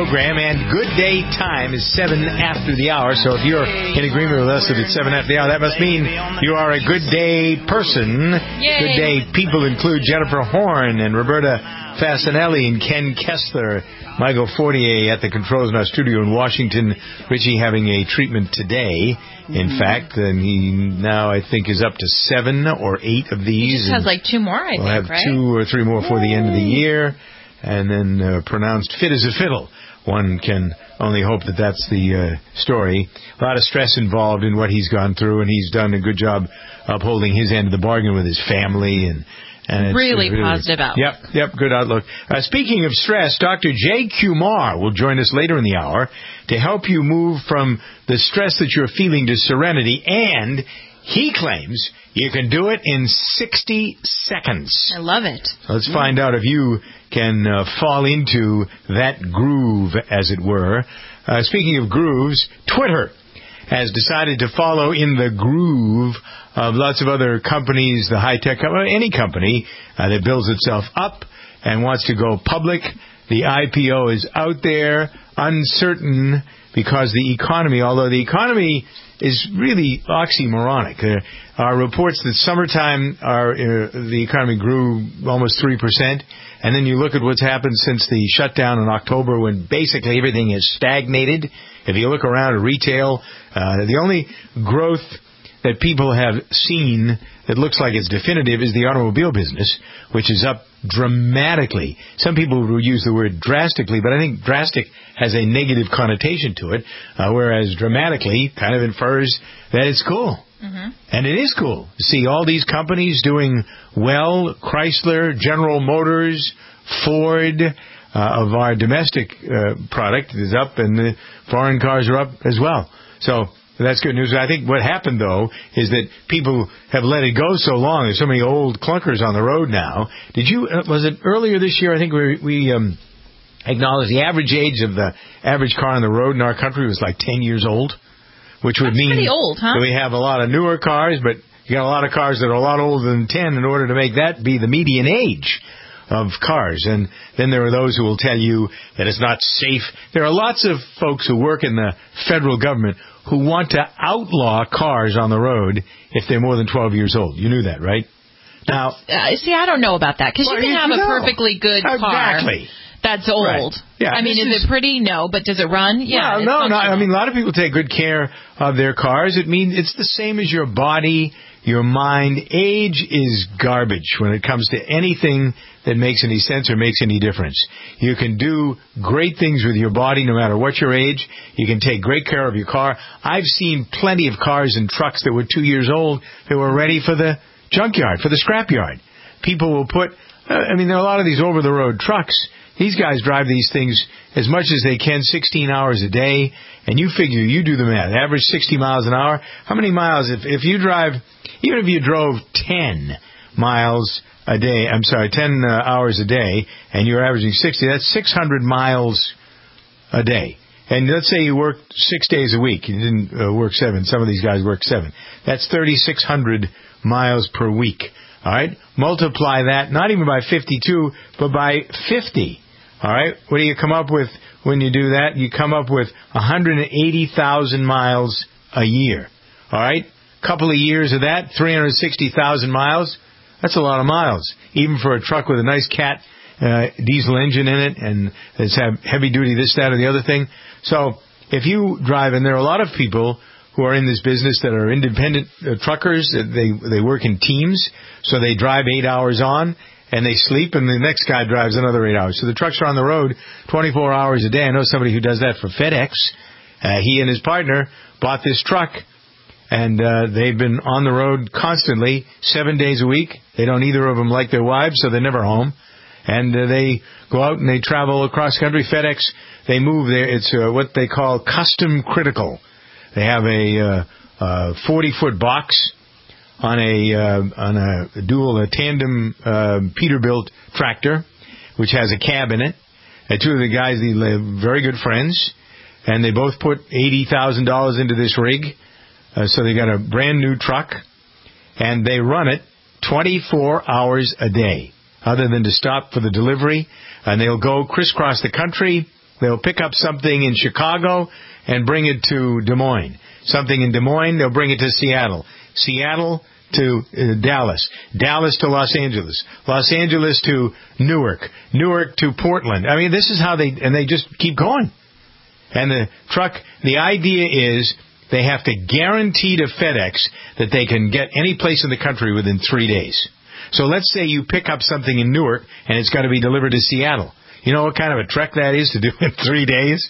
program, and good day time is 7 after the hour. So if you're in agreement with us that it's 7 after the hour, that must mean you are a good day person. Yay. Good day people include Jennifer Horn and Roberta Fasanelli and Ken Kessler. Michael Fortier at the controls in our studio in Washington. Richie having a treatment today. In fact, and he now, I think, is up to 7 or 8 of these. He just has like 2 more, I think, right? We'll have 2 or 3 more before the end of the year. And then pronounced fit as a fiddle. One can only hope that that's the story. A lot of stress involved in what he's gone through, and he's done a good job upholding his end of the bargain with his family. And it's really positive outlook. Yep, good outlook. Speaking of stress, Dr. Jay Kumar will join us later in the hour to help you move from the stress that you're feeling to serenity, and he claims you can do it in 60 seconds. I love it. Let's find out if you can fall into that groove, as it were. Speaking of grooves, Twitter has decided to follow in the groove of lots of other companies, the high-tech company, any company that builds itself up and wants to go public. The IPO is out there, uncertain, because the economy, although the economy is really oxymoronic. There are reports that summertime the economy grew almost 3%, and then you look at what's happened since the shutdown in October when basically everything is stagnated. If you look around at retail, the only growth that people have seen that looks like it's definitive is the automobile business, which is up dramatically. Some people will use the word drastically, but I think drastic has a negative connotation to it, whereas dramatically kind of infers that it's cool. Mm-hmm. And it is cool to see all these companies doing well. Chrysler, General Motors, Ford, of our domestic product is up, and the foreign cars are up as well. So that's good news. I think what happened, though, is that people have let it go so long. There's so many old clunkers on the road now. Was it earlier this year? I think we acknowledged the average age of the average car on the road in our country was like 10 years old, which would mean pretty old, huh? that we have a lot of newer cars, but you got a lot of cars that are a lot older than 10 in order to make that be the median age of cars. And then there are those who will tell you that it's not safe. There are lots of folks who work in the federal government who want to outlaw cars on the road if they're more than 12 years old. You knew that, right? Now, see, I don't know about that, because you can have a perfectly good car. Exactly. That's old. Right. Yeah, I mean, is it pretty? No. But does it run? Yeah. Well, no. I mean, a lot of people take good care of their cars. It's the same as your body, your mind. Age is garbage when it comes to anything that makes any sense or makes any difference. You can do great things with your body no matter what your age. You can take great care of your car. I've seen plenty of cars and trucks that were 2 years old that were ready for the junkyard, for the scrapyard. People will put, there are a lot of these over-the-road trucks. These guys drive these things as much as they can, 16 hours a day, and you figure, you do the math, average 60 miles an hour. How many miles, if you drive, even if you drove 10 miles a day, 10 hours a day, and you're averaging 60, that's 600 miles a day. And let's say you work 6 days a week. You didn't work 7. Some of these guys work 7. That's 3,600 miles per week. All right? Multiply that, not even by 52, but by 50. All right? What do you come up with when you do that? You come up with 180,000 miles a year. All right? Couple of years of that, 360,000 miles. That's a lot of miles, even for a truck with a nice Cat diesel engine in it, and it's heavy duty this, that, or the other thing. So if you drive, and there are a lot of people who are in this business that are independent truckers. They work in teams, so they drive 8 hours on, and they sleep, and the next guy drives another 8 hours. So the trucks are on the road 24 hours a day. I know somebody who does that for FedEx. He and his partner bought this truck, and they've been on the road constantly, 7 days a week. They don't either of them like their wives, so they're never home. And they go out and they travel across country. FedEx, they move there. It's what they call custom critical. They have a 40-foot box on a tandem Peterbilt tractor, which has a cab in it. And two of the guys, they're very good friends, and they both put $80,000 into this rig. So they got a brand new truck, and they run it 24 hours a day, other than to stop for the delivery. And they'll go crisscross the country They'll pick up something in Chicago and bring it to Des Moines. Something in Des Moines, they'll bring it to Seattle. Seattle to Dallas. Dallas to Los Angeles. Los Angeles to Newark. Newark to Portland. I mean, this is how they just keep going. And the idea is they have to guarantee to FedEx that they can get any place in the country within 3 days. So let's say you pick up something in Newark and it's got to be delivered to Seattle. You know what kind of a trek that is to do in 3 days?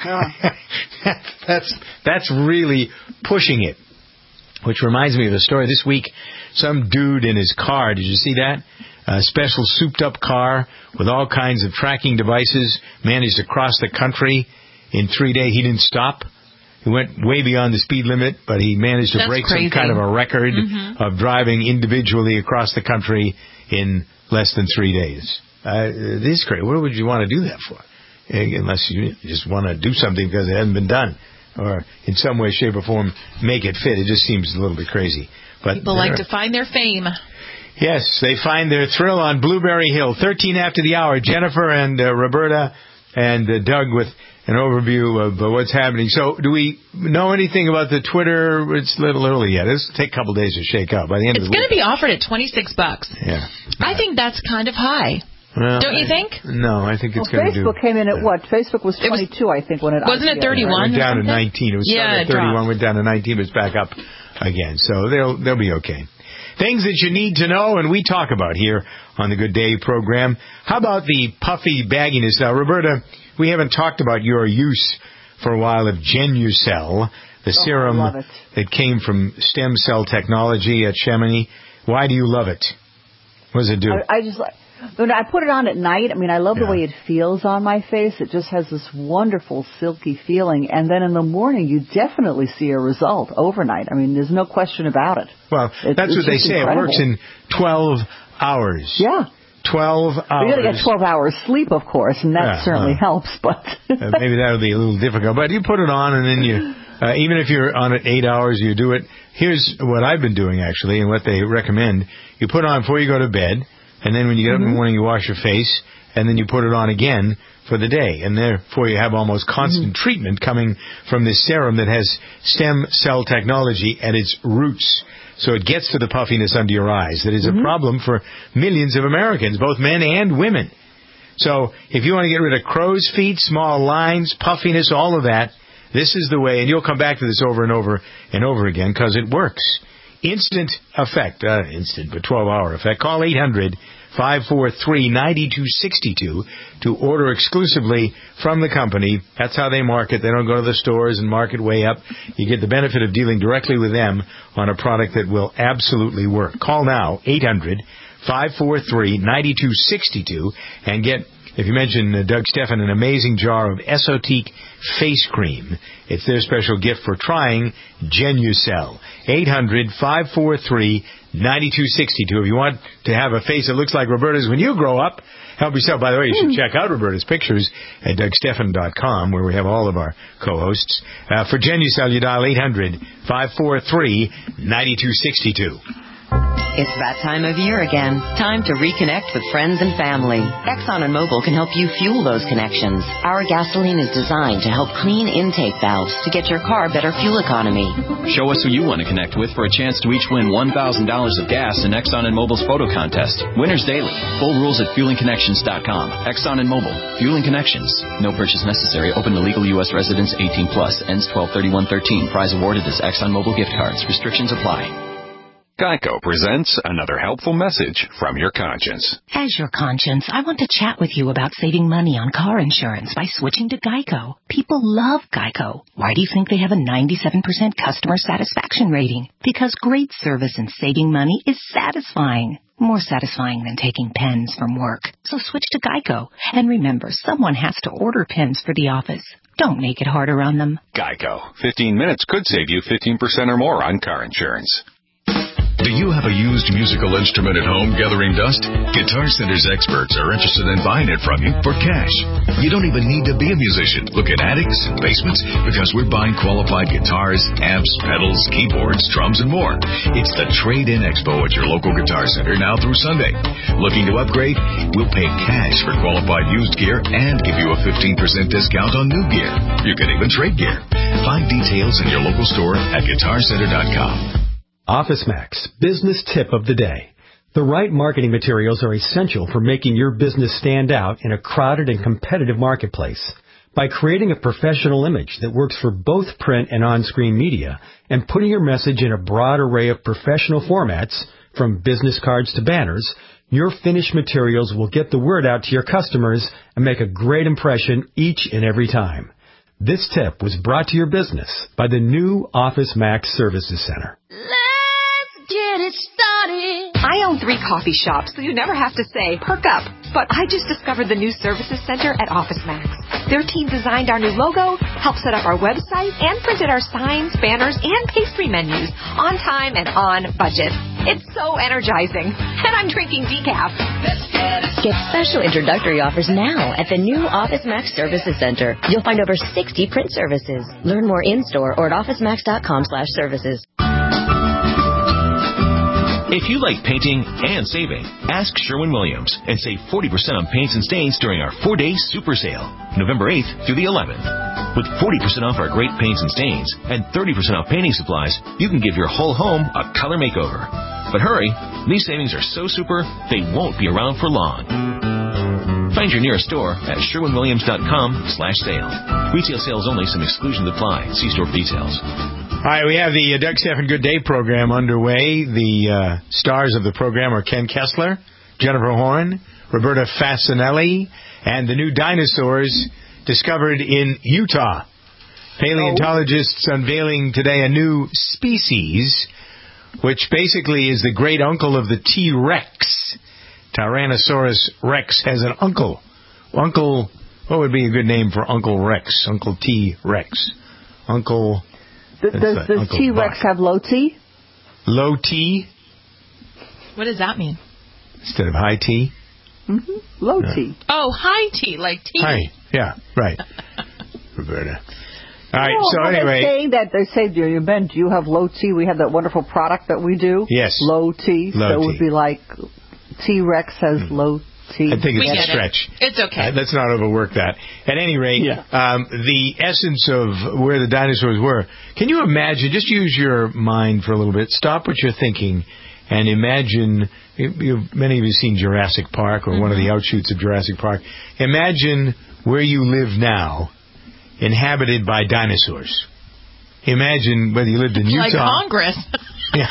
That's really pushing it. Which reminds me of a story this week. Some dude in his car, did you see that? A special souped-up car with all kinds of tracking devices, managed to cross the country in 3 days. He didn't stop. He went way beyond the speed limit, but he managed to break some kind of a record of driving individually across the country in less than 3 days. This is crazy. What would you want to do that for? Unless you just want to do something because it hasn't been done. Or in some way, shape, or form, make it fit. It just seems a little bit crazy. But people like to find their fame. Yes, they find their thrill on Blueberry Hill. 13 after the hour. Jennifer and Roberta and Doug with an overview of what's happening. So, do we know anything about the Twitter? It's a little early yet. It'll take a couple days to shake out. By the end of the week, it's going to be offered at $26. Yeah, I think that's kind of high. Well, don't you think? No, I think it's going to do. Facebook came in at what? Facebook was 22, I think, when it wasn't it 31? It went down to 19. It was started at 31, went down to 19, but it's back up again. So they'll be okay. Things that you need to know, and we talk about here on the Good Day program. How about the puffy bagginess? Now, Roberta, we haven't talked about your use for a while of Genucell, the serum that came from stem cell technology at Chamonix. Why do you love it? What does it do? When I put it on at night, I mean, I love the way it feels on my face. It just has this wonderful, silky feeling. And then in the morning, you definitely see a result overnight. I mean, there's no question about it. Well, that's what they say. Incredible. It works in 12 hours. Yeah. 12 hours. You got to get 12 hours sleep, of course, and that certainly helps. But maybe that would be a little difficult. But you put it on, and then you, even if you're on it 8 hours, you do it. Here's what I've been doing, actually, and what they recommend. You put it on before you go to bed. And then when you get up in the morning, you wash your face, and then you put it on again for the day. And therefore, you have almost constant treatment coming from this serum that has stem cell technology at its roots. So it gets to the puffiness under your eyes. That is a problem for millions of Americans, both men and women. So if you want to get rid of crow's feet, small lines, puffiness, all of that, this is the way. And you'll come back to this over and over and over again because it works. Instant effect, but 12-hour effect. Call 800-543-9262 to order exclusively from the company. That's how they market. They don't go to the stores and market way up. You get the benefit of dealing directly with them on a product that will absolutely work. Call now, 800-543-9262, and get, if you mention Doug Stephan, an amazing jar of Esotique face cream. It's their special gift for trying Genucell. 800-543-9262. If you want to have a face that looks like Roberta's when you grow up, help yourself. By the way, you should check out Roberta's pictures at DougStephan.com, where we have all of our co-hosts. For Genucell, you dial 800-543-9262. It's that time of year again. Time to reconnect with friends and family. Exxon and Mobil can help you fuel those connections. Our gasoline is designed to help clean intake valves to get your car better fuel economy. Show us who you want to connect with for a chance to each win $1,000 of gas in Exxon and Mobil's photo contest. Winners daily. Full rules at fuelingconnections.com. Exxon and Mobil. Fueling Connections. No purchase necessary. Open to legal U.S. residents 18+. Ends 12/31/13. Prize awarded as Exxon Mobil gift cards. Restrictions apply. Geico presents another helpful message from your conscience. As your conscience, I want to chat with you about saving money on car insurance by switching to Geico. People love Geico. Why do you think they have a 97% customer satisfaction rating? Because great service and saving money is satisfying. More satisfying than taking pens from work. So switch to Geico. And remember, someone has to order pens for the office. Don't make it harder on them. Geico. 15 minutes could save you 15% or more on car insurance. Do you have a used musical instrument at home gathering dust? Guitar Center's experts are interested in buying it from you for cash. You don't even need to be a musician. Look at attics and basements because we're buying qualified guitars, amps, pedals, keyboards, drums, and more. It's the Trade-In Expo at your local Guitar Center now through Sunday. Looking to upgrade? We'll pay cash for qualified used gear and give you a 15% discount on new gear. You can even trade gear. Find details in your local store at GuitarCenter.com. Office Max, business tip of the day. The right marketing materials are essential for making your business stand out in a crowded and competitive marketplace. By creating a professional image that works for both print and on-screen media and putting your message in a broad array of professional formats, from business cards to banners, your finished materials will get the word out to your customers and make a great impression each and every time. This tip was brought to your business by the new Office Max Services Center. Let's get it started. I own 3 coffee shops, so you never have to say, perk up. But I just discovered the new Services Center at Office Max. Their team designed our new logo, helped set up our website, and printed our signs, banners, and pastry menus on time and on budget. It's so energizing. And I'm drinking decaf. Get special introductory offers now at the new Office Max Services Center. You'll find over 60 print services. Learn more in-store or at officemax.com/services. If you like painting and saving, ask Sherwin-Williams and save 40% on paints and stains during our 4-day super sale, November 8th through the 11th. With 40% off our great paints and stains and 30% off painting supplies, you can give your whole home a color makeover. But hurry, these savings are so super, they won't be around for long. Find your nearest store at SherwinWilliams.com/sale. Retail sales only. Some exclusions apply. See store for details. All right, we have the Doug Stephan Good Day program underway. The stars of the program are Ken Kessler, Jennifer Horn, Roberta Fasanelli, and the new dinosaurs discovered in Utah. Paleontologists unveiling today a new species, which basically is the great uncle of the T-Rex. Tyrannosaurus Rex has an uncle. Uncle, what would be a good name for Uncle Rex? Uncle T-Rex. Uncle... Does T-Rex have low T? Low T? What does that mean? Instead of high T? Mm-hmm. Low T. Oh, high T, like tea. High, yeah, right. Roberta. All right, so anyway. They say, Ben, do you have low T? We have that wonderful product that we do. Yes. Low T. So it would be like T-Rex has low T. I think it's a stretch. It's okay. Let's not overwork that. At any rate, the essence of where the dinosaurs were. Can you imagine, just use your mind for a little bit, stop what you're thinking, and imagine, many of you have seen Jurassic Park or one of the outshoots of Jurassic Park. Imagine where you live now, inhabited by dinosaurs. Imagine whether you lived in Utah. Like Congress. Yeah.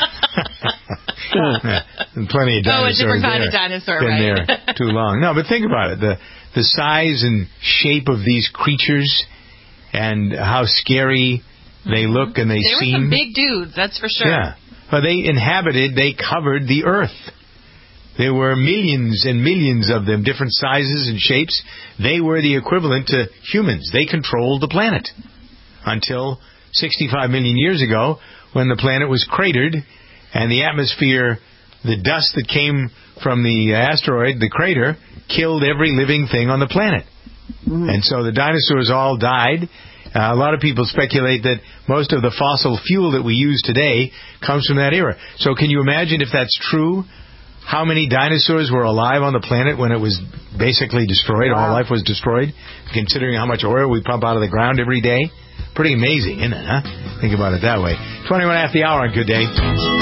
And plenty of dinosaurs. A different kind of dinosaur, been right? there too long. No, but think about it. The size and shape of these creatures and how scary they look and they seem. They were some big dudes, that's for sure. Yeah. But they covered the earth. There were millions and millions of them, different sizes and shapes. They were the equivalent to humans. They controlled the planet until 65 million years ago, when the planet was cratered and the atmosphere, the dust that came from the asteroid, the crater, killed every living thing on the planet. And so the dinosaurs all died. A lot of people speculate that most of the fossil fuel that we use today comes from that era. So can you imagine, if that's true, how many dinosaurs were alive on the planet when it was basically destroyed? Wow. All life was destroyed, considering how much oil we pump out of the ground every day? Pretty amazing, isn't it, huh? Think about it that way. 21 after the hour on Good Day.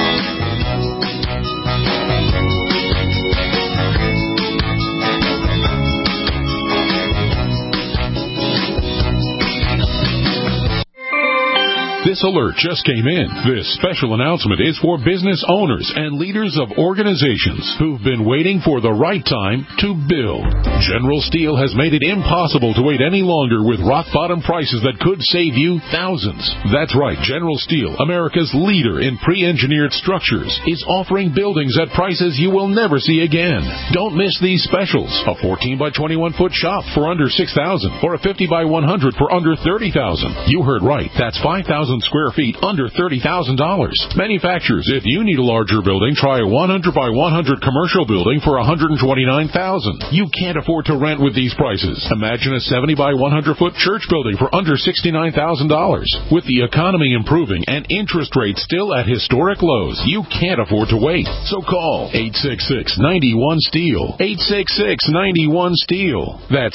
This alert just came in. This special announcement is for business owners and leaders of organizations who've been waiting for the right time to build. General Steel has made it impossible to wait any longer with rock-bottom prices that could save you thousands. That's right. General Steel, America's leader in pre-engineered structures, is offering buildings at prices you will never see again. Don't miss these specials. A 14 by 21 foot shop for under $6,000 or a 50 by 100 for under $30,000. You heard right. That's $5,000 square feet under $30,000. Manufacturers, if you need a larger building, try a 100 by 100 commercial building for $129,000. You can't afford to rent with these prices. Imagine a 70 by 100 foot church building for under $69,000. With the economy improving and interest rates still at historic lows, you can't afford to wait. So call 866-91-STEEL. 866-91-STEEL. That's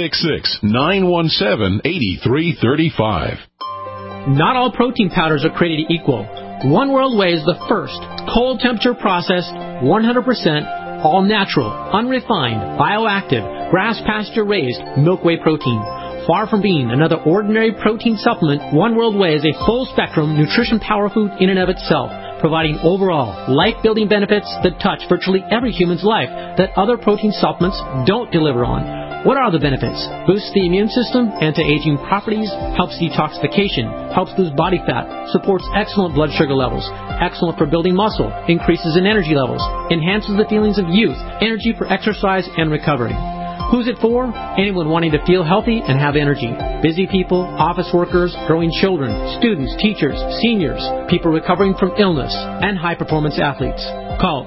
866-917-8335. Not all protein powders are created equal. One World Whey is the first cold temperature processed, 100% all natural, unrefined, bioactive, grass pasture raised milk whey protein. Far from being another ordinary protein supplement, One World Whey is a full spectrum nutrition power food in and of itself, providing overall life-building benefits that touch virtually every human's life that other protein supplements don't deliver on. What are the benefits? Boosts the immune system, anti-aging properties, helps detoxification, helps lose body fat, supports excellent blood sugar levels, excellent for building muscle, increases in energy levels, enhances the feelings of youth, energy for exercise and recovery. Who's it for? Anyone wanting to feel healthy and have energy. Busy people, office workers, growing children, students, teachers, seniors, people recovering from illness, and high-performance athletes. Call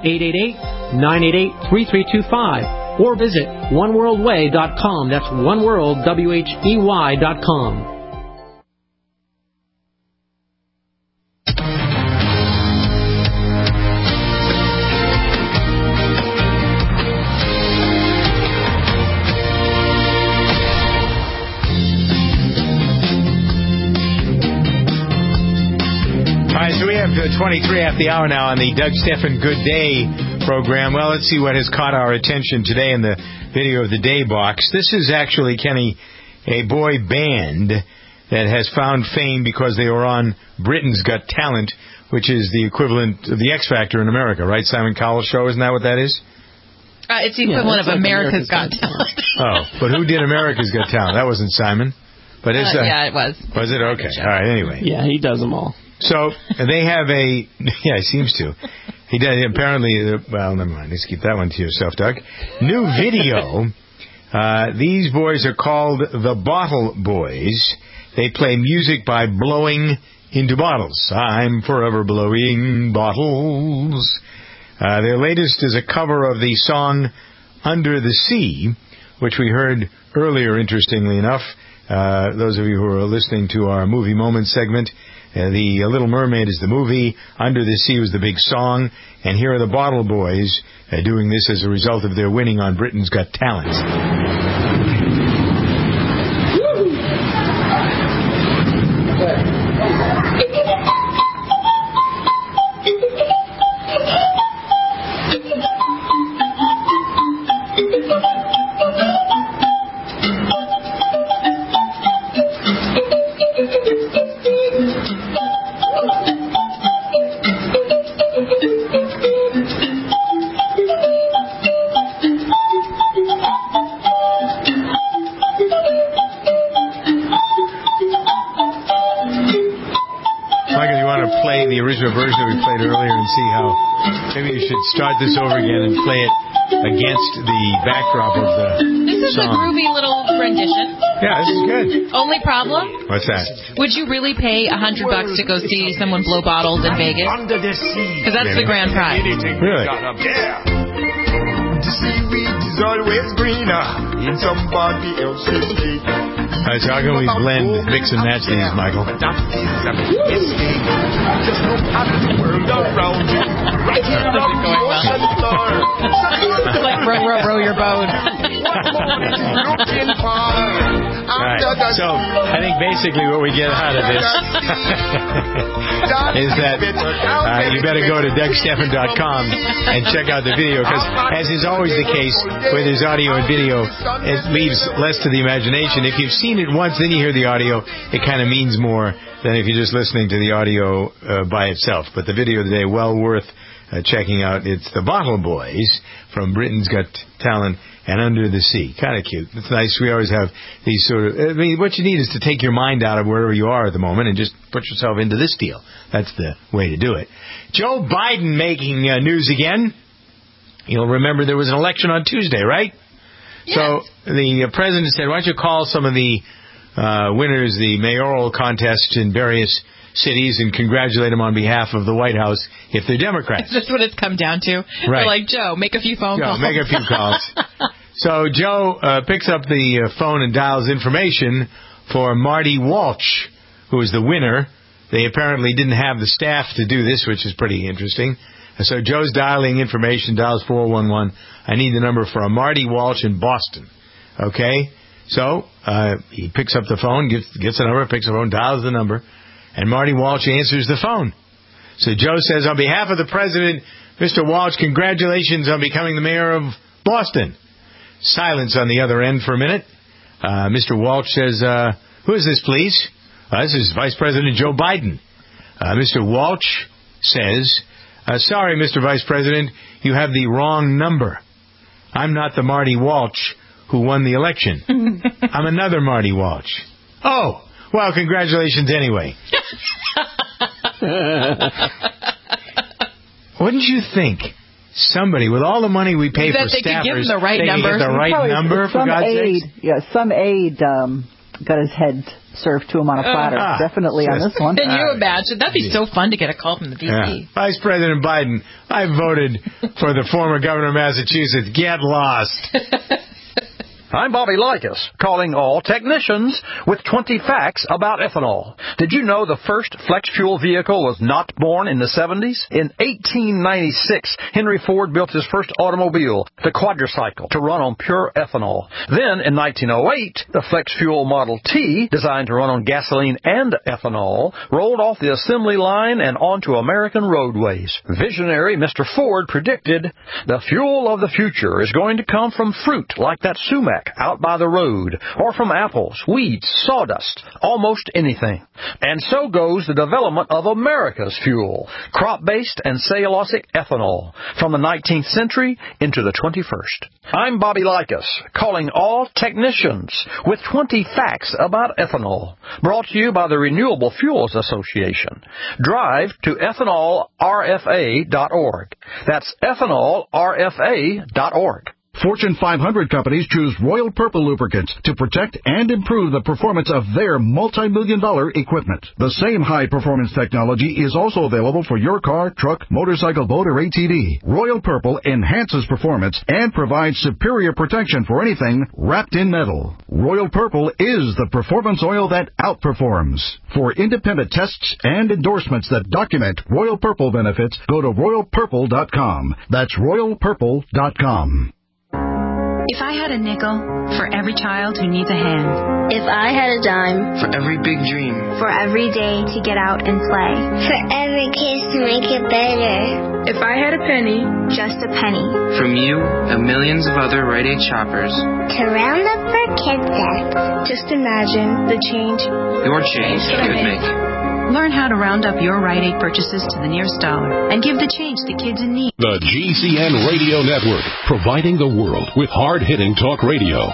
888-988-3325 or visit oneworldwhey.com. That's oneworldwhey.com. All right, so we have 23 after the hour now on the Doug Stephan Good Day program. Well, let's see what has caught our attention today in the video of the day box. This is actually, Kenny, a boy band that has found fame because they were on Britain's Got Talent, which is the equivalent of the X Factor in America, right? Simon Cowell's show, isn't that what that is? It's the equivalent of America's Got Talent. Oh, but who did America's Got Talent? That wasn't Simon. But yeah, it was. Was it? Okay. All right, anyway. Yeah, he does them all. So they have a, yeah, he seems to. He does, apparently, well, never mind. Let's keep that one to yourself, Doug. New video. These boys are called the Bottle Boys. They play music by blowing into bottles. I'm forever blowing bottles. Their latest is a cover of the song Under the Sea, which we heard earlier, interestingly enough. Those of you who are listening to our Movie Moments segment, the Little Mermaid is the movie, Under the Sea was the big song, and here are the Bottle Boys doing this as a result of their winning on Britain's Got Talent. Start this over again and play it against the backdrop of the This is song. A groovy little rendition. Yeah, this is good. Only problem? What's that? Would you really pay $100 to go see someone blow bottles in Vegas? Because that's the grand prize. Really? The seaweed is always greener in somebody else's lake. All right, so how can we blend, mix and match these, Michael? That is a mistake. Just look at the world around you. Right here on the ocean floor. It's like row your boat. Right. So I think basically what we get out of this is that you better go to DougStephan.com and check out the video, because as is always the case where there's audio and video, it leaves less to the imagination. If you've seen it once, then you hear the audio, it kind of means more than if you're just listening to the audio by itself. But the video today, well worth checking out. It's the Bottle Boys from Britain's Got Talent and Under the Sea. Kind of cute. It's nice. We always have these sort of... I mean, what you need is to take your mind out of wherever you are at the moment and just put yourself into this deal. That's the way to do it. Joe Biden making news again. You'll remember there was an election on Tuesday, right? Yes. So the president said, why don't you call some of the winners, the mayoral contests in various cities and congratulate them on behalf of the White House if they're Democrats. That's what it's come down to. Right. They're like, Joe, make a few phone calls. Make a few calls. So Joe picks up the phone and dials information for Marty Walsh, who is the winner. They apparently didn't have the staff to do this, which is pretty interesting. And so Joe's dialing information, dials 411. I need the number for a Marty Walsh in Boston. Okay? So he picks up the phone, gets the number, picks the phone, dials the number, and Marty Walsh answers the phone. So Joe says, on behalf of the president, Mr. Walsh, congratulations on becoming the mayor of Boston. Silence on the other end for a minute. Mr. Walsh says, who is this, please? This is Vice President Joe Biden. Mr. Walsh says, sorry, Mr. Vice President, you have the wrong number. I'm not the Marty Walsh who won the election. I'm another Marty Walsh. Oh, well, congratulations anyway. Wouldn't you think somebody with all the money we pay for staffers, give them the right number? Get the right number, for God's sake? Yeah, some aide got his head served to him on a platter. Definitely on this one. Can you imagine? That'd be so fun to get a call from the D.C. Yeah. Vice President Biden, I voted for the former governor of Massachusetts. Get lost. I'm Bobby Likas, calling all technicians with 20 facts about ethanol. Did you know the first flex fuel vehicle was not born in the 70s? In 1896, Henry Ford built his first automobile, the quadricycle, to run on pure ethanol. Then, in 1908, the flex fuel Model T, designed to run on gasoline and ethanol, rolled off the assembly line and onto American roadways. Visionary Mr. Ford predicted the fuel of the future is going to come from fruit like that sumac out by the road, or from apples, weeds, sawdust, almost anything. And so goes the development of America's fuel, crop-based and cellulosic ethanol, from the 19th century into the 21st. I'm Bobby Likas, calling all technicians with 20 facts about ethanol, brought to you by the Renewable Fuels Association. Drive to ethanolrfa.org. That's ethanolrfa.org. Fortune 500 companies choose Royal Purple lubricants to protect and improve the performance of their multi-million-dollar equipment. The same high-performance technology is also available for your car, truck, motorcycle, boat, or ATV. Royal Purple enhances performance and provides superior protection for anything wrapped in metal. Royal Purple is the performance oil that outperforms. For independent tests and endorsements that document Royal Purple benefits, go to royalpurple.com. That's royalpurple.com. If I had a nickel for every child who needs a hand. If I had a dime for every big dream. For every day to get out and play. For every kiss to make it better. If I had a penny, just a penny. From you and millions of other Rite Aid shoppers. To round up for Kids Act. Just imagine the change your change could make. Learn how to round up your Rite Aid purchases to the nearest dollar and give the change to kids in need. The GCN Radio Network, providing the world with hard-hitting talk radio.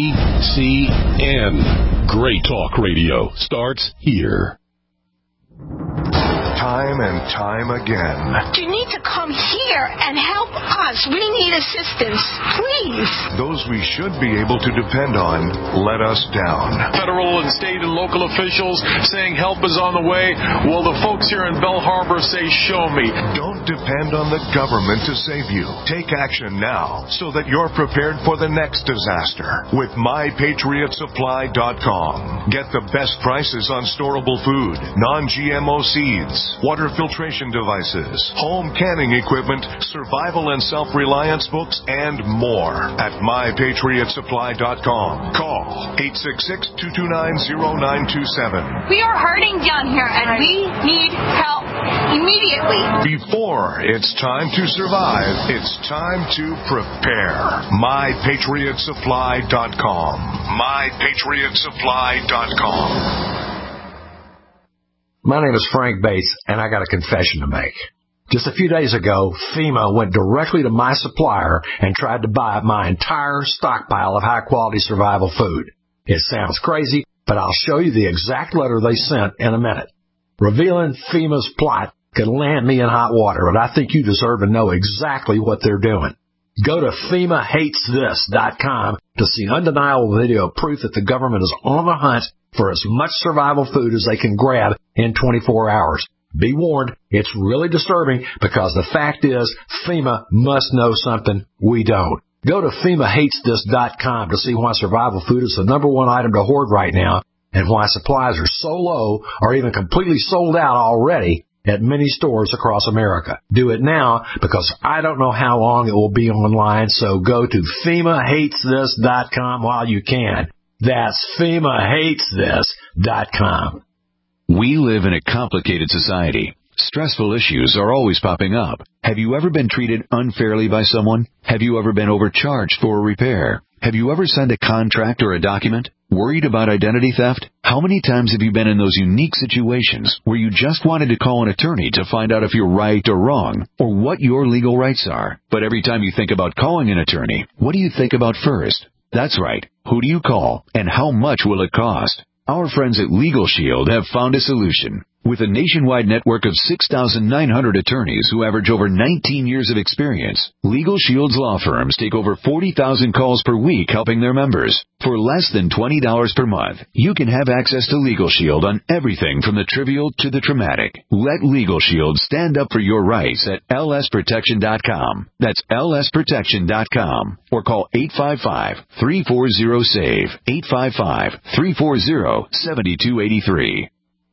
GCN. Great talk radio starts here. Time and time again. You need to come here and help us. We need assistance, please. Those we should be able to depend on let us down. Federal and state and local officials saying help is on the way. Well, the folks here in Belle Harbor say, show me. Don't depend on the government to save you. Take action now so that you're prepared for the next disaster with MyPatriotSupply.com. Get the best prices on storable food, non-GMO seeds, water filtration devices, home canning equipment, survival and self-reliance books, and more at MyPatriotSupply.com. Call 866-229-0927. We are hurting down here, and we need help immediately. Before it's time to survive, it's time to prepare. MyPatriotSupply.com. MyPatriotSupply.com. My name is Frank Bates, and I got a confession to make. Just a few days ago, FEMA went directly to my supplier and tried to buy up my entire stockpile of high-quality survival food. It sounds crazy, but I'll show you the exact letter they sent in a minute. Revealing FEMA's plot could land me in hot water, but I think you deserve to know exactly what they're doing. Go to FEMAHatesThis.com to see undeniable video proof that the government is on the hunt for as much survival food as they can grab in 24 hours. Be warned, it's really disturbing because the fact is FEMA must know something we don't. Go to FEMAHatesThis.com to see why survival food is the number one item to hoard right now and why supplies are so low or even completely sold out already at many stores across America. Do it now because I don't know how long it will be online, so go to FEMAHatesThis.com while you can. That's FEMAHatesThis.com. We live in a complicated society. Stressful issues are always popping up. Have you ever been treated unfairly by someone? Have you ever been overcharged for a repair? Have you ever signed a contract or a document? Worried about identity theft? How many times have you been in those unique situations where you just wanted to call an attorney to find out if you're right or wrong, or what your legal rights are? But every time you think about calling an attorney, what do you think about first? That's right. Who do you call, and how much will it cost? Our friends at Legal Shield have found a solution. With a nationwide network of 6,900 attorneys who average over 19 years of experience, Legal Shield's law firms take over 40,000 calls per week helping their members. For less than $20 per month, you can have access to Legal Shield on everything from the trivial to the traumatic. Let Legal Shield stand up for your rights at lsprotection.com. That's lsprotection.com. Or call 855-340-SAVE, 855-340-7283.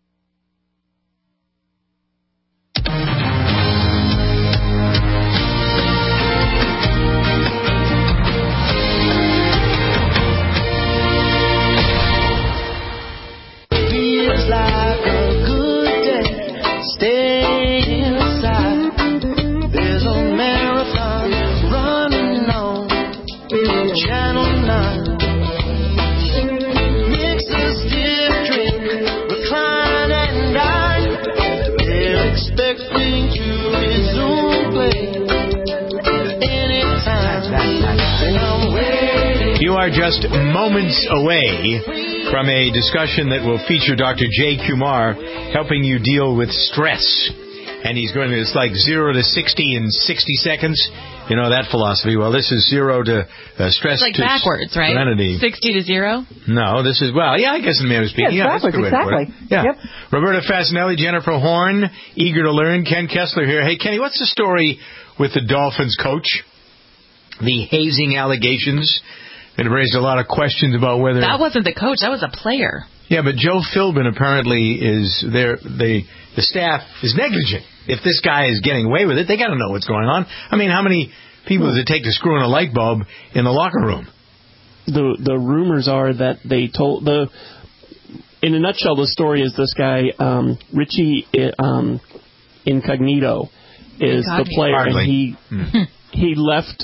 You are just moments away from a discussion that will feature Dr. Jay Kumar helping you deal with stress. And he's going to, it's like 0 to 60 in 60 seconds. You know that philosophy. Well, this is 0 to stress. It's like to backwards, right? Serenity. 60 to 0? No, this is, well, yeah, I guess in a manner of speaking. Yeah, that's a good way to put it. exactly. Yeah. Yep. Roberta Fasanelli, Jennifer Horn, eager to learn. Ken Kessler here. Hey, Kenny, what's the story with the Dolphins coach? The hazing allegations. It raised a lot of questions about whether... That wasn't the coach. That was a player. Yeah, but Joe Philbin apparently is there. The staff is negligent. If this guy is getting away with it, they got to know what's going on. I mean, how many people does it take to screw in a light bulb in the locker room? The rumors are that they told in a nutshell, the story is this guy Richie Incognito is the player, Hardly. and he left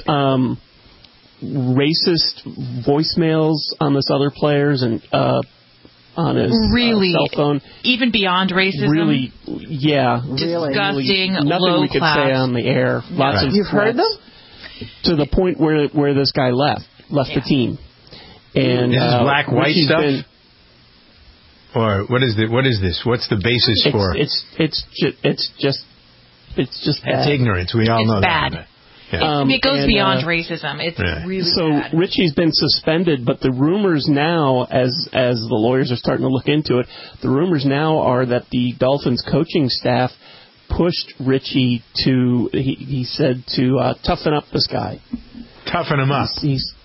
racist voicemails on this other players and on his cell phone. Even beyond racism? Really, yeah. Disgusting, nothing low we could class. say on the air. Lots of You've heard them? To the point where this guy left the team. And this is black-white stuff? Or what is this? What's the basis for? It's just bad. It's ignorance. We all know bad. that. Yeah. It goes beyond racism. It's really bad. So Richie's been suspended, but the rumors now, as the lawyers are starting to look into it, the rumors now are that the Dolphins coaching staff pushed Richie to, he said, to toughen up this guy. Toughen him up? He's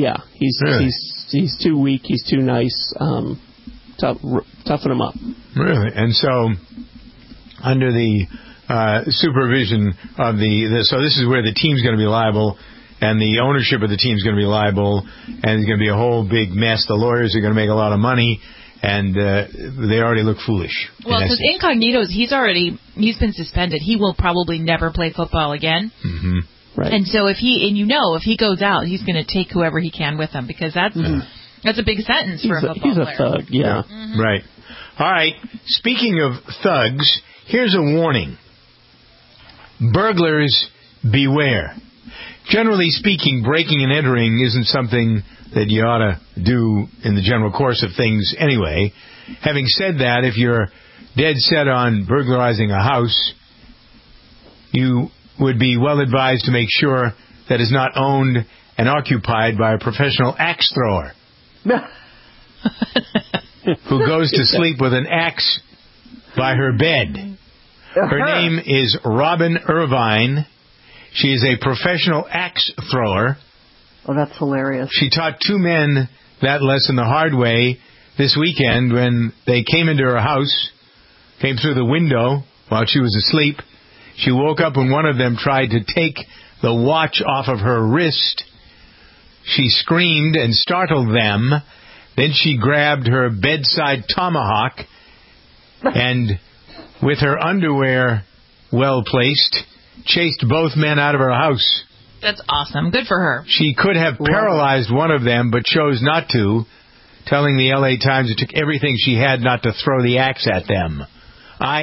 too weak. He's too nice. Toughen him up. Really? And so, under the supervision of so this is where the team's going to be liable, and the ownership of the team's going to be liable, and there's going to be a whole big mess. The lawyers are going to make a lot of money, and they already look foolish. Well, because Incognito's, he's been suspended. He will probably never play football again. Mm-hmm. Right. And so if he goes out, he's going to take whoever he can with him, because that's a big sentence for a football player. He's a thug, yeah. Mm-hmm. Right. All right. Speaking of thugs, here's a warning. Burglars, beware. Generally speaking, breaking and entering isn't something that you ought to do in the general course of things anyway. Having said that, if you're dead set on burglarizing a house, you would be well advised to make sure that it's not owned and occupied by a professional axe thrower who goes to sleep with an axe by her bed. Her name is Robin Irvine. She is a professional axe thrower. Oh, that's hilarious. She taught 2 men that lesson the hard way this weekend when they came into her house, came through the window while she was asleep. She woke up when one of them tried to take the watch off of her wrist. She screamed and startled them. Then she grabbed her bedside tomahawk and, with her underwear well placed, chased both men out of her house. That's awesome. Good for her. She could have paralyzed one of them, but chose not to, telling the L.A. Times it took everything she had not to throw the axe at them. I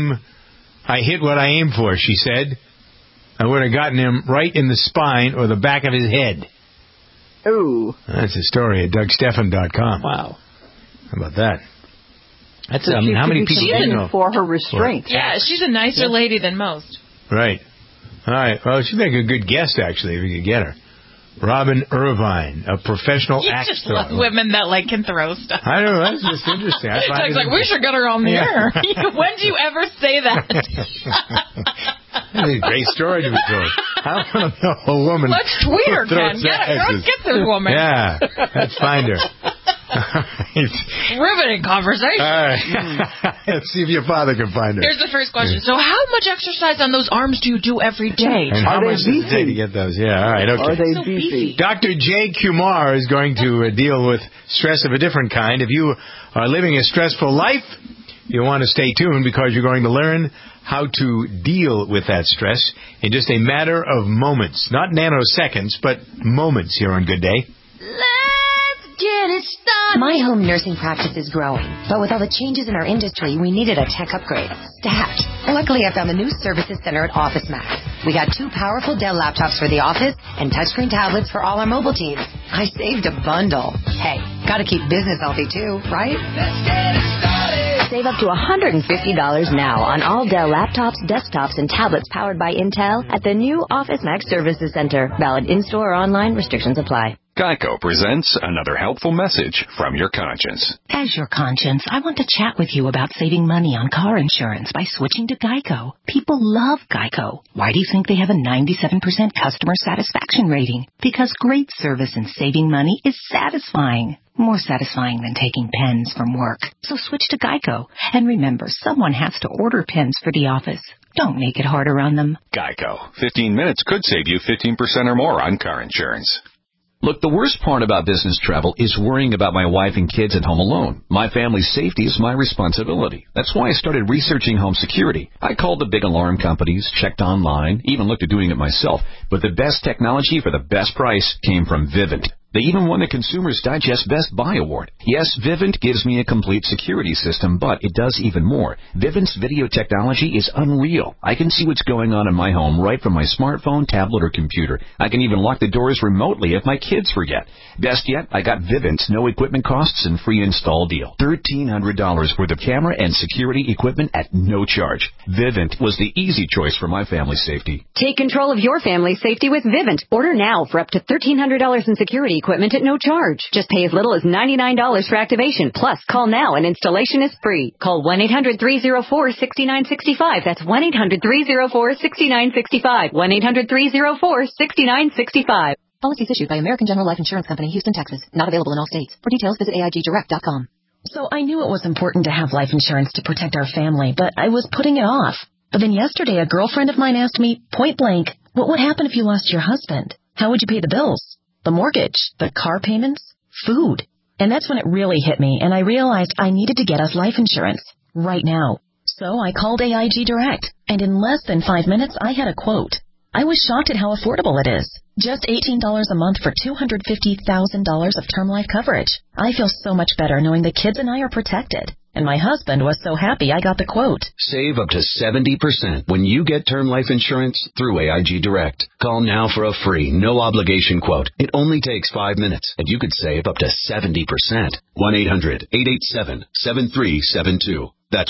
hit what I aimed for, she said. I would have gotten him right in the spine or the back of his head. Ooh. That's a story at DougStephan.com. Wow. How about that? That's So how many people do you know? For her restraint. Yeah, she's a nicer lady than most. Right. All right. Well, she'd make a good guest, actually, if you could get her. Robin Irvine, a professional axe just thrower. love women that can throw stuff. I don't know. That's just interesting. I find Doug's like, we should get her on the air. When do you ever say that? That's a great story to be told. I want to know a woman. Let's tweet her, Ken. Get this woman. Yeah. Let's find her. Riveting conversation. All right. Let's see if your father can find her. Here's the first question. So how much exercise on those arms do you do every day? And how much does it take to get those? Yeah, all right, okay. Are they beefy? Dr. Jay Kumar is going to deal with stress of a different kind. If you are living a stressful life, you'll want to stay tuned because you're going to learn how to deal with that stress in just a matter of moments. Not nanoseconds, but moments here on Good Day. Get it started. My home nursing practice is growing, but with all the changes in our industry, we needed a tech upgrade. Stat. Luckily, I found the new services center at OfficeMax. We got 2 powerful Dell laptops for the office and touchscreen tablets for all our mobile teams. I saved a bundle. Hey, gotta keep business healthy too, right? Let's get it started. Save up to $150 now on all Dell laptops, desktops, and tablets powered by Intel at the new OfficeMax Services Center. Valid in-store or online. Restrictions apply. Geico presents another helpful message from your conscience. As your conscience, I want to chat with you about saving money on car insurance by switching to Geico. People love Geico. Why do you think they have a 97% customer satisfaction rating? Because great service and saving money is satisfying. More satisfying than taking pens from work. So switch to Geico. And remember, someone has to order pens for the office. Don't make it harder on them. Geico. 15 minutes could save you 15% or more on car insurance. Look, the worst part about business travel is worrying about my wife and kids at home alone. My family's safety is my responsibility. That's why I started researching home security. I called the big alarm companies, checked online, even looked at doing it myself. But the best technology for the best price came from Vivint. They even won the Consumer's Digest Best Buy Award. Yes, Vivint gives me a complete security system, but it does even more. Vivint's video technology is unreal. I can see what's going on in my home right from my smartphone, tablet, or computer. I can even lock the doors remotely if my kids forget. Best yet, I got Vivint's no equipment costs and free install deal. $1,300 worth of camera and security equipment at no charge. Vivint was the easy choice for my family's safety. Take control of your family's safety with Vivint. Order now for up to $1,300 in security equipment at no charge. Just pay as little as $99 for activation. Plus, call now and installation is free. Call 1-800-304-6965. That's 1-800-304-6965. 1-800-304-6965. Policies issued by American General Life Insurance Company, Houston, Texas. Not available in all states. For details, visit AIGdirect.com. So I knew it was important to have life insurance to protect our family, but I was putting it off. But then yesterday, a girlfriend of mine asked me, point blank, what would happen if you lost your husband? How would you pay the bills? The mortgage, the car payments, food. And that's when it really hit me, and I realized I needed to get us life insurance right now. So I called AIG Direct, and in less than 5 minutes, I had a quote. I was shocked at how affordable it is. Just $18 a month for $250,000 of term life coverage. I feel so much better knowing the kids and I are protected. And my husband was so happy I got the quote. Save up to 70% when you get term life insurance through AIG Direct. Call now for a free, no-obligation quote. It only takes 5 minutes, and you could save up to 70%. 1-800-887-7372. That's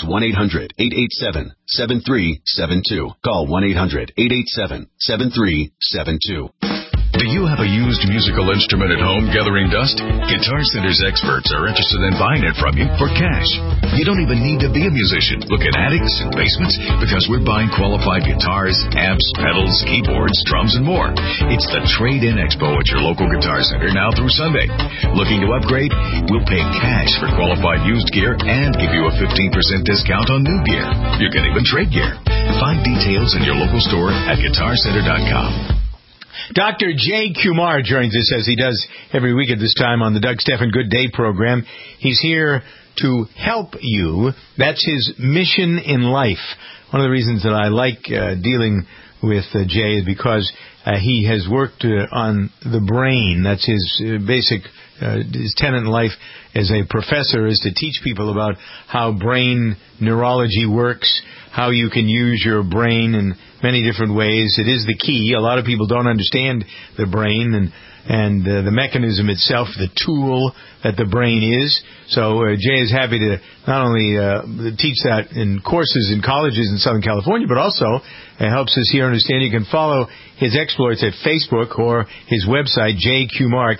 1-800-887-7372. Call 1-800-887-7372. Do Do you have a used musical instrument at home gathering dust? Guitar Center's experts are interested in buying it from you for cash. You don't even need to be a musician. Look at attics and basements because we're buying qualified guitars, amps, pedals, keyboards, drums, and more. It's the Trade-In Expo at your local Guitar Center now through Sunday. Looking to upgrade? We'll pay cash for qualified used gear and give you a 15% discount on new gear. You can even trade gear. Find details in your local store at GuitarCenter.com. Dr. Jay Kumar joins us as he does every week at this time on the Doug Stephan Good Day program. He's here to help you. That's his mission in life. One of the reasons that I like dealing with Jay is because he has worked on the brain. That's his basic his tenet in life as a professor is to teach people about how brain neurology works, how you can use your brain in many different ways. It is the key. A lot of people don't understand the brain and the mechanism itself, the tool that the brain is. So Jay is happy to not only teach that in courses in colleges in Southern California, but also helps us here understand. You can follow his exploits at Facebook or his website, jkumar,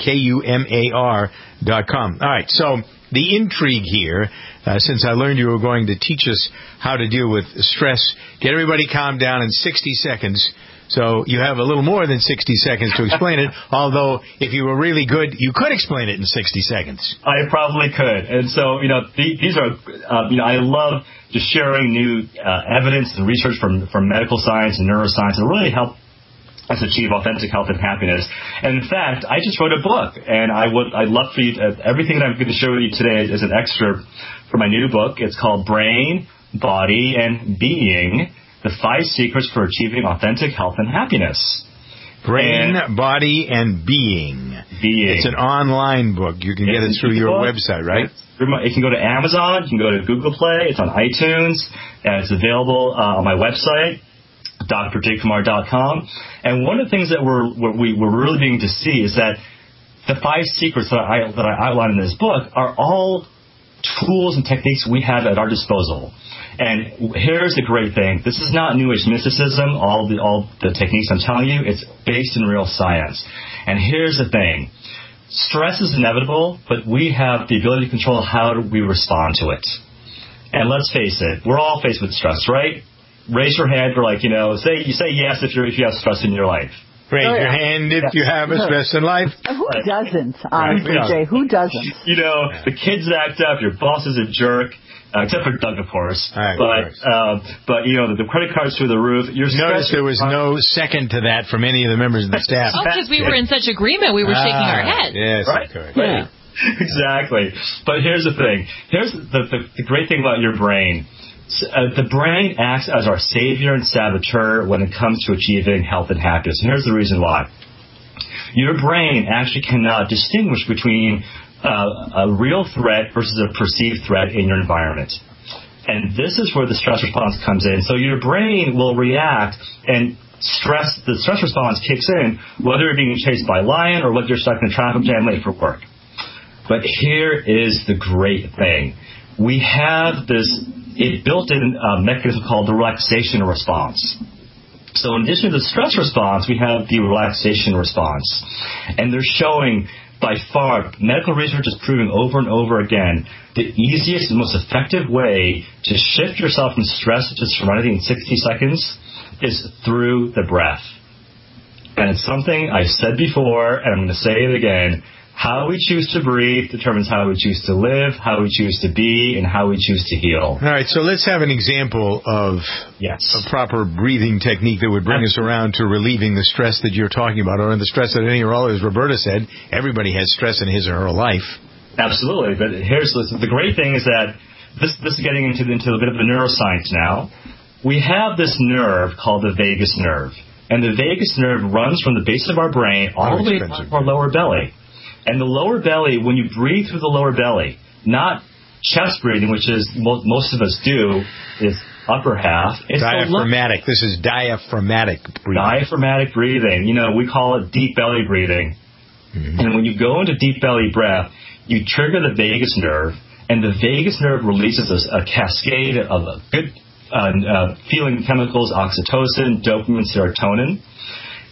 KUMAR.com. All right, so the intrigue here, since I learned you were going to teach us how to deal with stress, get everybody calmed down in 60 seconds. So you have a little more than 60 seconds to explain it, although if you were really good, you could explain it in 60 seconds. I probably could. And so, these are, I love just sharing new evidence and research from medical science and neuroscience that really help us achieve authentic health and happiness. And in fact, I just wrote a book, and I'd love for you everything that I'm going to share with you today is an excerpt from my new book. It's called Brain, Body, and Being: The 5 Secrets for Achieving Authentic Health and Happiness. Brain, Body, and Being. It's an online book. You can get it through your website, right? You can go to Amazon. You can go to Google Play. It's on iTunes. And it's available on my website, drjkumar.com. And one of the things that we're really beginning to see is that the 5 secrets that I outline in this book are all tools and techniques we have at our disposal. And here's the great thing. This is not New Age mysticism, all the techniques I'm telling you. It's based in real science. And here's the thing. Stress is inevitable, but we have the ability to control how we respond to it. And let's face it, we're all faced with stress, right? Raise your hand for say yes if you have stress in your life. Raise your hand if you have a stress in life. Who doesn't, honestly, Jay? Who doesn't? The kids act up, your boss is a jerk. Except for Doug, of course. Right, but the credit card's through the roof. Notice there was no second to that from any of the members of the staff. Because we were in such agreement, we were shaking our head. Yes, right. Yeah. Exactly. But here's the thing. Here's the great thing about your brain. The brain acts as our savior and saboteur when it comes to achieving health and happiness. And here's the reason why. Your brain actually cannot distinguish between a real threat versus a perceived threat in your environment. And this is where the stress response comes in. So your brain will react, and the stress response kicks in, whether you're being chased by a lion or whether you're stuck in a traffic jam late for work. But here is the great thing. We have this built-in mechanism called the relaxation response. So in addition to the stress response, we have the relaxation response. And they're showing by far, medical research is proving over and over again, the easiest and most effective way to shift yourself from stress to serenity in 60 seconds is through the breath. And it's something I've said before, and I'm going to say it again. How we choose to breathe determines how we choose to live, how we choose to be, and how we choose to heal. All right, so let's have an example of a proper breathing technique that would bring us around to relieving the stress that you're talking about, or the stress that as Roberta said, everybody has stress in his or her life. Absolutely, but here's the great thing is that this is getting into a bit of the neuroscience now. We have this nerve called the vagus nerve, and the vagus nerve runs from the base of our brain all the way to our lower belly. And the lower belly, when you breathe through the lower belly, not chest breathing, which is most of us do, is upper half. It's diaphragmatic. This is diaphragmatic breathing. Diaphragmatic breathing. We call it deep belly breathing. Mm-hmm. And when you go into deep belly breath, you trigger the vagus nerve, and the vagus nerve releases a cascade of good feeling chemicals, oxytocin, dopamine, serotonin.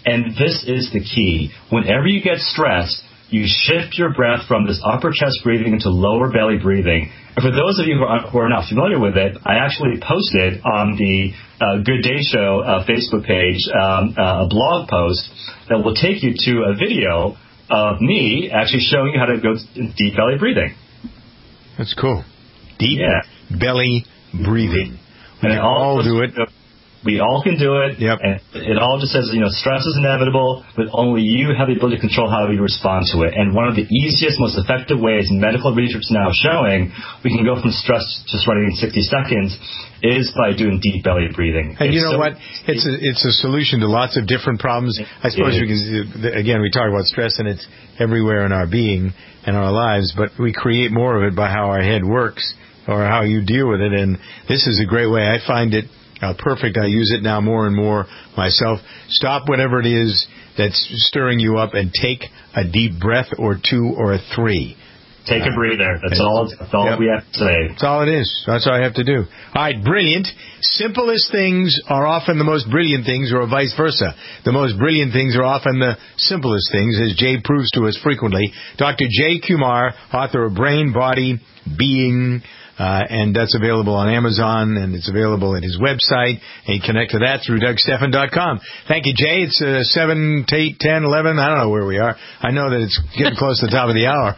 And this is the key. Whenever you get stressed, you shift your breath from this upper chest breathing into lower belly breathing. And for those of you who are not familiar with it, I actually posted on the Good Day Show Facebook page a blog post that will take you to a video of me actually showing you how to go deep belly breathing. That's cool. Deep belly breathing. We can all do it. We all can do it. Yep. And it all just says, stress is inevitable, but only you have the ability to control how you respond to it. And one of the easiest, most effective ways medical research is now showing we can go from stress just running in 60 seconds is by doing deep belly breathing. And you know what? It's a solution to lots of different problems. I suppose because, again, we talk about stress and it's everywhere in our being and our lives, but we create more of it by how our head works or how you deal with it. And this is a great way. I find it perfect. I use it now more and more myself. Stop whatever it is that's stirring you up and take a deep breath or two or a three. Take a breather. That's all we have to say. That's all it is. That's all I have to do. All right, brilliant. Simplest things are often the most brilliant things, or vice versa. The most brilliant things are often the simplest things, as Jay proves to us frequently. Dr. Jay Kumar, author of Brain, Body, Being, and that's available on Amazon, and it's available at his website. And you connect to that through DougStephan.com. Thank you, Jay. It's 7, 8, 10, 11. I don't know where we are. I know that it's getting close to the top of the hour.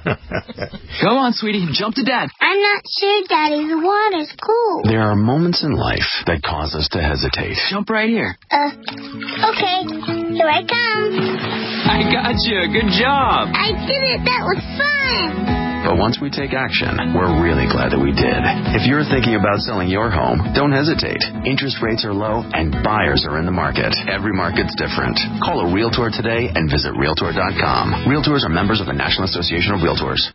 Go on, sweetie. Jump to Dad. I'm not sure, Daddy. The water's cool. There are moments in life that cause us to hesitate. Jump right here. Okay. Here I come. I got you. Good job. I did it. That was fun. But once we take action, we're really glad that we did. If you're thinking about selling your home, don't hesitate. Interest rates are low and buyers are in the market. Every market's different. Call a Realtor today and visit Realtor.com. Realtors are members of the National Association of Realtors.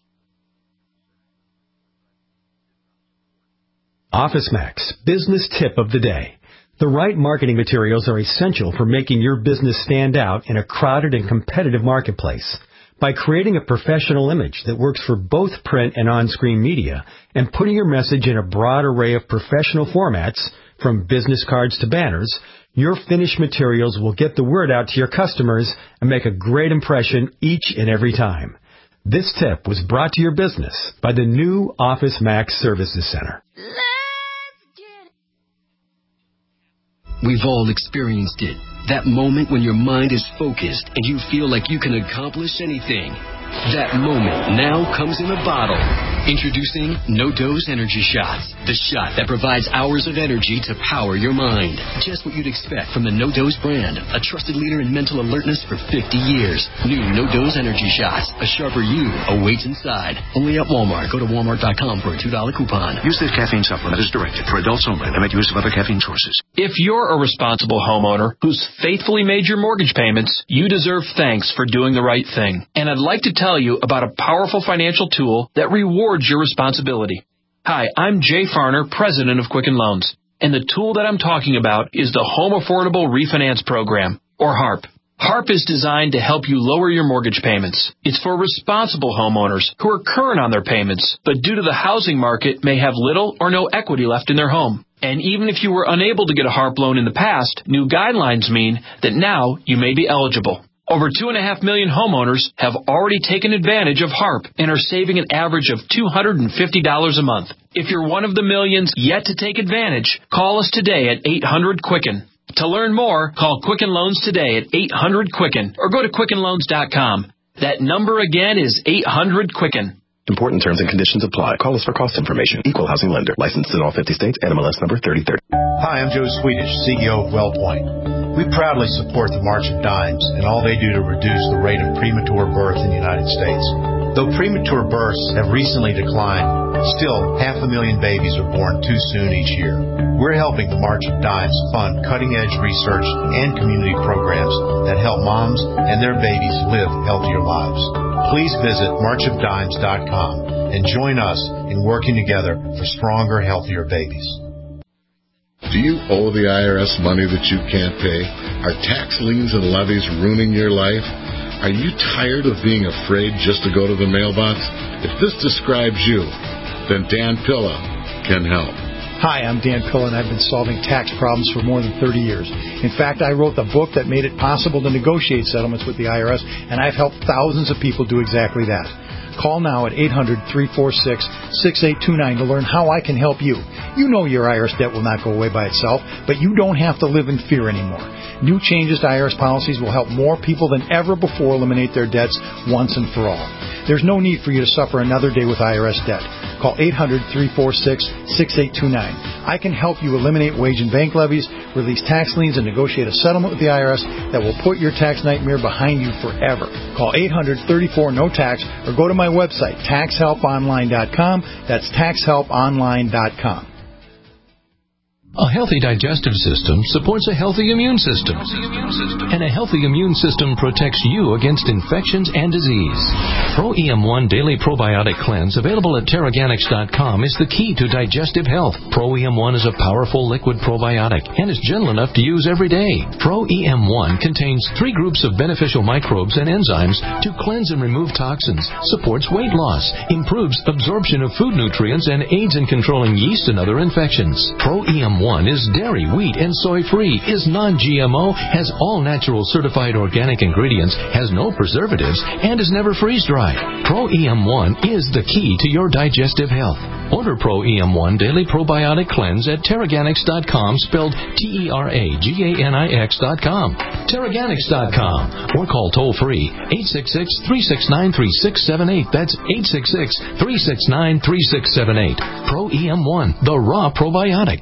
Office Max, business tip of the day. The right marketing materials are essential for making your business stand out in a crowded and competitive marketplace. By creating a professional image that works for both print and on-screen media and putting your message in a broad array of professional formats, from business cards to banners, your finished materials will get the word out to your customers and make a great impression each and every time. This tip was brought to your business by the new Office Max Services Center. We've all experienced it. That moment when your mind is focused and you feel like you can accomplish anything. That moment now comes in a bottle. Introducing No-Dose Energy Shots, the shot that provides hours of energy to power your mind. Just what you'd expect from the No-Dose brand, a trusted leader in mental alertness for 50 years. New No-Dose Energy Shots, a sharper you awaits inside. Only at Walmart. Go to walmart.com for a $2 coupon. Use this caffeine supplement as directed for adults only. Limit use of other caffeine sources. If you're a responsible homeowner who's faithfully made your mortgage payments, you deserve thanks for doing the right thing. And I'd like to tell you about a powerful financial tool that rewards your responsibility. Hi, I'm Jay Farner, president of Quicken Loans, and the tool that I'm talking about is the Home Affordable Refinance Program, or HARP. HARP is designed to help you lower your mortgage payments. It's for responsible homeowners who are current on their payments, but due to the housing market may have little or no equity left in their home. And even if you were unable to get a HARP loan in the past, new guidelines mean that now you may be eligible. Over 2.5 million homeowners have already taken advantage of HARP and are saving an average of $250 a month. If you're one of the millions yet to take advantage, call us today at 800-QUICKEN. To learn more, call Quicken Loans today at 800-QUICKEN or go to QuickenLoans.com. That number again is 800-QUICKEN. Important terms and conditions apply. Call us for cost information. Equal housing lender. Licensed in all 50 states. NMLS number 3030. Hi, I'm Joe Swedish, CEO of WellPoint. We proudly support the March of Dimes and all they do to reduce the rate of premature birth in the United States. Though premature births have recently declined, still 500,000 babies are born too soon each year. We're helping the March of Dimes fund cutting-edge research and community programs that help moms and their babies live healthier lives. Please visit marchofdimes.com and join us in working together for stronger, healthier babies. Do you owe the IRS money that you can't pay? Are tax liens and levies ruining your life? Are you tired of being afraid just to go to the mailbox? If this describes you, then Dan Pilla can help. Hi, I'm Dan Pilla, and I've been solving tax problems for more than 30 years. In fact, I wrote the book that made it possible to negotiate settlements with the IRS, and I've helped thousands of people do exactly that. Call now at 800-346-6829 to learn how I can help you. You know your IRS debt will not go away by itself, but you don't have to live in fear anymore. New changes to IRS policies will help more people than ever before eliminate their debts once and for all. There's no need for you to suffer another day with IRS debt. Call 800-346-6829. I can help you eliminate wage and bank levies, release tax liens, and negotiate a settlement with the IRS that will put your tax nightmare behind you forever. Call 800-34-NO-TAX or go to my website, taxhelponline.com. That's taxhelponline.com. A healthy digestive system supports a healthy immune system. And a healthy immune system protects you against infections and disease. Pro-EM1 Daily Probiotic Cleanse, available at Teraganix.com, is the key to digestive health. Pro-EM1 is a powerful liquid probiotic and is gentle enough to use every day. Pro-EM1 contains 3 groups of beneficial microbes and enzymes to cleanse and remove toxins, supports weight loss, improves absorption of food nutrients, and aids in controlling yeast and other infections. Pro-EM1 is dairy, wheat, and soy-free, is non-GMO, has all natural certified organic ingredients, has no preservatives, and is never freeze-dried. Pro-EM1 is the key to your digestive health. Order Pro-EM1 Daily Probiotic Cleanse at Teraganix.com, spelled Teraganix.com. Teraganix.com. Or call toll-free 866-369-3678. That's 866-369-3678. Pro-EM1, the raw probiotic.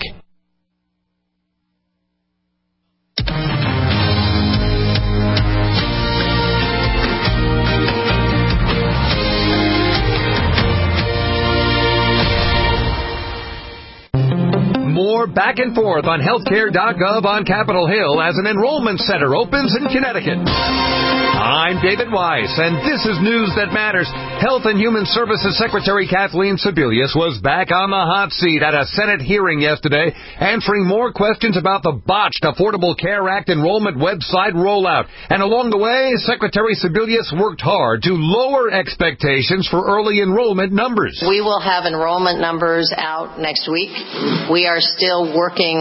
More back and forth on healthcare.gov on Capitol Hill as an enrollment center opens in Connecticut. I'm David Weiss, and this is news that matters. Health and Human Services Secretary Kathleen Sebelius was back on the hot seat at a Senate hearing yesterday, answering more questions about the botched Affordable Care Act enrollment website rollout. And along the way, Secretary Sebelius worked hard to lower expectations for early enrollment numbers. We will have enrollment numbers out next week. We are still working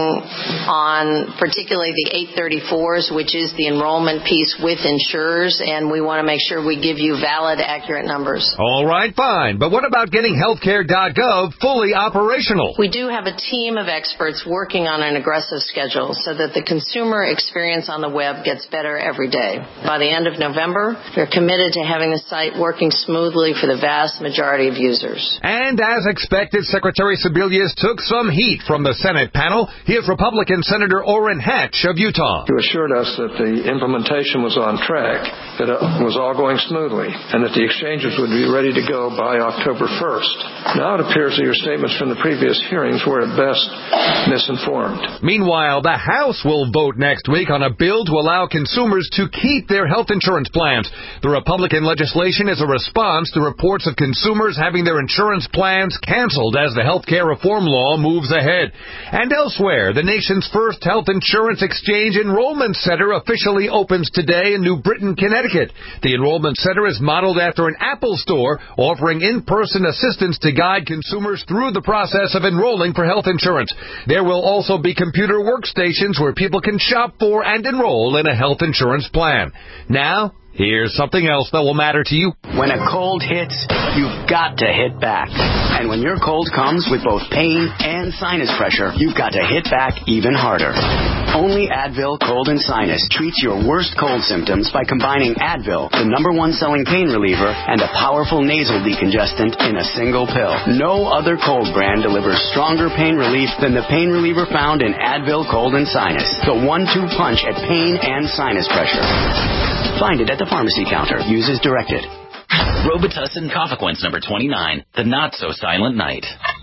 on particularly the 834s, which is the enrollment piece with insurers, and we want to make sure we give you valid, accurate numbers. All right, fine. But what about getting healthcare.gov fully operational? We do have a team of experts working on an aggressive schedule so that the consumer experience on the web gets better every day. By the end of November, we're committed to having the site working smoothly for the vast majority of users. And as expected, Secretary Sebelius took some heat from the Senate panel. Here's Republican Senator Orrin Hatch of Utah. You assured us that the implementation was on track, that it was all going smoothly, and that the exchanges would be ready to go by October 1st. Now it appears that your statements from the previous hearings were at best misinformed. Meanwhile, the House will vote next week on a bill to allow consumers to keep their health insurance plans. The Republican legislation is a response to reports of consumers having their insurance plans canceled as the health care reform law moves ahead. And elsewhere, the nation's first health insurance exchange enrollment center officially opens today in New Britain, Connecticut. The enrollment center is modeled after an Apple store, offering in-person assistance to guide consumers through the process of enrolling for health insurance. There will also be computer workstations where people can shop for and enroll in a health insurance plan. Now, here's something else that will matter to you. When a cold hits, you've got to hit back. And when your cold comes with both pain and sinus pressure, you've got to hit back even harder. Only Advil Cold and Sinus treats your worst cold symptoms by combining Advil, the #1 selling pain reliever, and a powerful nasal decongestant in a single pill. No other cold brand delivers stronger pain relief than the pain reliever found in Advil Cold and Sinus, the 1-2 punch at pain and sinus pressure. Find it at the pharmacy counter. Use as directed. Robitussin Cofequence number 29, the not-so-silent night.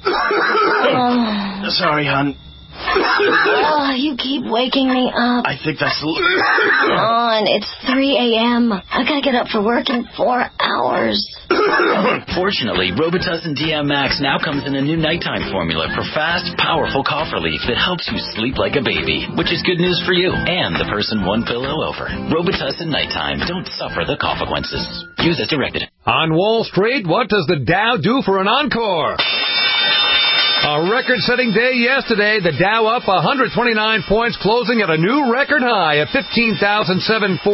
Sorry, hon. Oh, you keep waking me up. I think that's... Come on, it's 3 a.m. I gotta get up for work in 4 hours. Fortunately, Robitussin DM Max now comes in a new nighttime formula for fast, powerful cough relief that helps you sleep like a baby, which is good news for you and the person one pillow over. Robitussin Nighttime. Don't suffer the consequences. Use as directed. On Wall Street, what does the Dow do for an encore? A record-setting day yesterday. The Dow up 129 points, closing at a new record high of 15,747.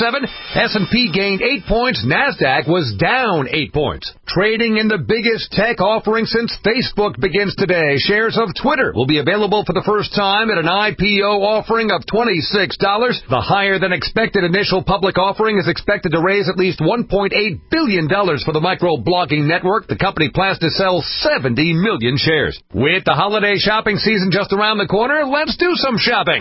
S&P gained 8 points. NASDAQ was down 8 points. Trading in the biggest tech offering since Facebook begins today. Shares of Twitter will be available for the first time at an IPO offering of $26. The higher-than-expected initial public offering is expected to raise at least $1.8 billion for the microblogging network. The company plans to sell 70 million shares. With the holiday shopping season just around the corner, let's do some shopping.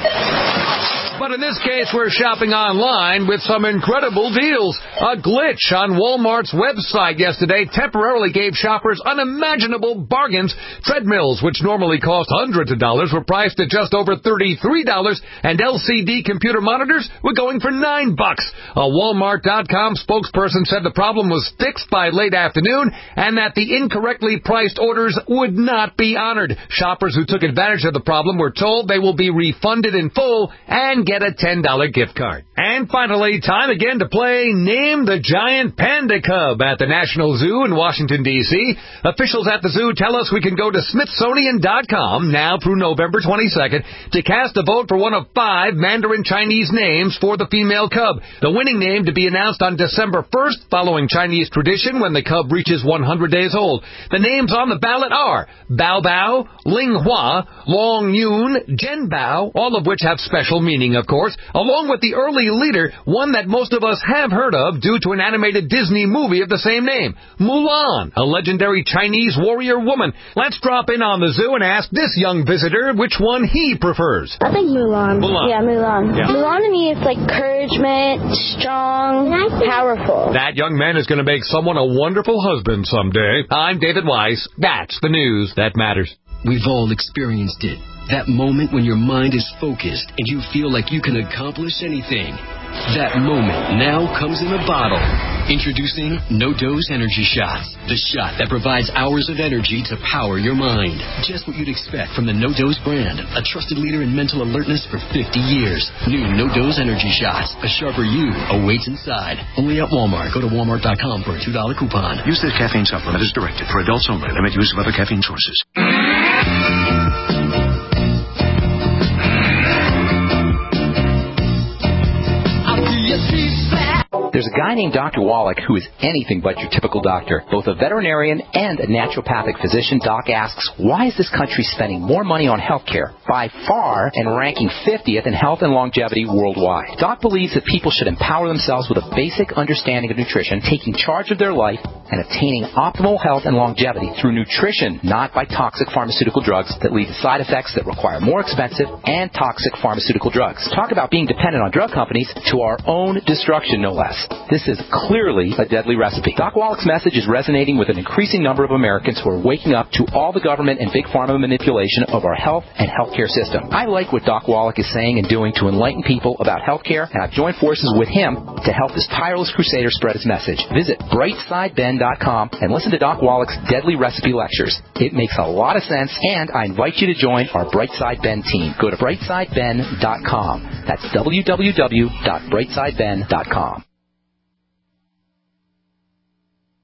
But in this case, we're shopping online with some incredible deals. A glitch on Walmart's website yesterday temporarily gave shoppers unimaginable bargains. Treadmills, which normally cost hundreds of dollars, were priced at just over $33, and LCD computer monitors were going for $9. A Walmart.com spokesperson said the problem was fixed by late afternoon and that the incorrectly priced orders would not be honored. Shoppers who took advantage of the problem were told they will be refunded in full and get a $10 gift card. And finally, time again to play Name the Giant Panda Cub at the National Zoo in Washington, D.C. Officials at the zoo tell us we can go to Smithsonian.com now through November 22nd to cast a vote for one of 5 Mandarin Chinese names for the female cub. The winning name to be announced on December 1st, following Chinese tradition when the cub reaches 100 days old. The names on the ballot are Bao Bao, Ling Hua, Long Yun, Zhen Bao, all of which have special meaning, of course, along with the early leader, one that most of us have heard of due to an animated Disney movie of the same name, Mulan, a legendary Chinese warrior woman. Let's drop in on the zoo and ask this young visitor which one he prefers. I think Mulan. Yeah, Mulan. Yeah. Mulan to me is like encouragement, strong, powerful. That young man is going to make someone a wonderful husband someday. I'm David Weiss. That's the news that matters. We've all experienced it. That moment when your mind is focused and you feel like you can accomplish anything. That moment now comes in a bottle. Introducing No-Dose Energy Shots. The shot that provides hours of energy to power your mind. Just what you'd expect from the No-Dose brand. A trusted leader in mental alertness for 50 years. New No-Dose Energy Shots. A sharper you awaits inside. Only at Walmart. Go to walmart.com for a $2 coupon. Use this caffeine supplement as directed. For adults only. Limit use of other caffeine sources. There's a guy named Dr. Wallach who is anything but your typical doctor. Both a veterinarian and a naturopathic physician, Doc asks, why is this country spending more money on health care, by far, and ranking 50th in health and longevity worldwide? Doc believes that people should empower themselves with a basic understanding of nutrition, taking charge of their life, and obtaining optimal health and longevity through nutrition, not by toxic pharmaceutical drugs that lead to side effects that require more expensive and toxic pharmaceutical drugs. Talk about being dependent on drug companies to our own destruction, no less. This is clearly a deadly recipe. Doc Wallach's message is resonating with an increasing number of Americans who are waking up to all the government and big pharma manipulation of our health and healthcare system. I like what Doc Wallach is saying and doing to enlighten people about healthcare, and I've joined forces with him to help this tireless crusader spread his message. Visit brightsideben.com and listen to Doc Wallach's deadly recipe lectures. It makes a lot of sense, and I invite you to join our Brightside Ben team. Go to brightsideben.com. That's www.brightsideben.com.